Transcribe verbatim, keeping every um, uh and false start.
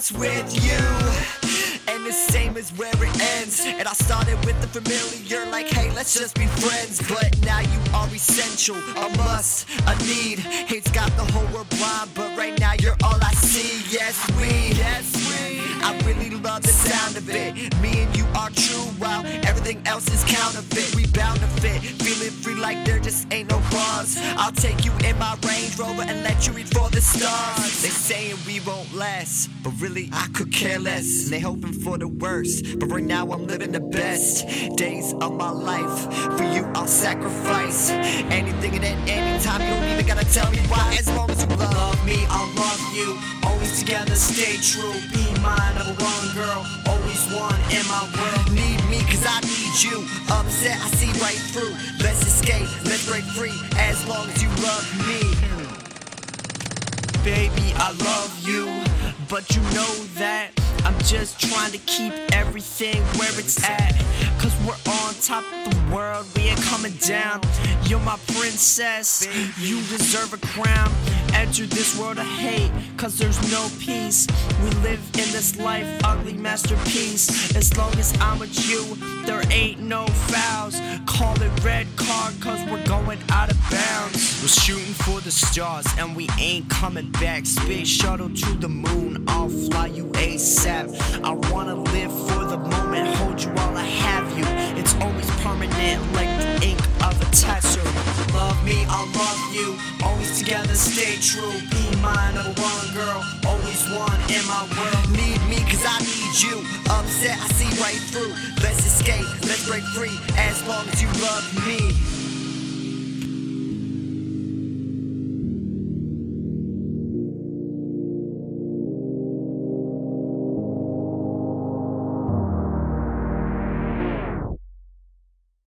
starts with you, and the same is where it ends. And I started with the familiar, like, hey, let's just be friends. But now you are essential, a must, a need. Hate's got the whole world blind, but right now you're all I see. Yes, we, yes, we. I really love the sound of it. Me and you are true, while everything else is counterfeit. We bound to fit, feeling free like there just ain't no bars. I'll take you in my Range Rover and let you reach for the stars. They saying we won't last, but really I could care less. They hoping for the worst, but right now I'm living the best days of my life. For you I'll sacrifice anything and at any time. You don't even gotta tell me why. As long as you love, Love me, I'll love you. Always together, stay true. Be my number one girl, always one in my world. need me cause I need you. Upset, I see right through. Let's escape, let's break free. As long as you love me. Baby, I love you, but you know that I'm just trying to keep everything where it's at. Cause we're on top of the world, we ain't coming down. You're my princess, you deserve a crown. Enter this world of hate, cause there's no peace. We live in this life, ugly masterpiece. As long as I'm with you, there ain't no fouls. Call it red card, cause we're going out of bounds. We're shooting for the stars, and we ain't coming back. Space shuttle to the moon, I'll fly you ASAP. I wanna live for the moment, hold you while I have you. It's always permanent, like the ink of a tattoo. Love me, I'll love you. Always together, stay true. Be my number one girl, always one in my world. Need me cause I need you. Upset, I see right through. Let's escape, let's break free. As long as you love me.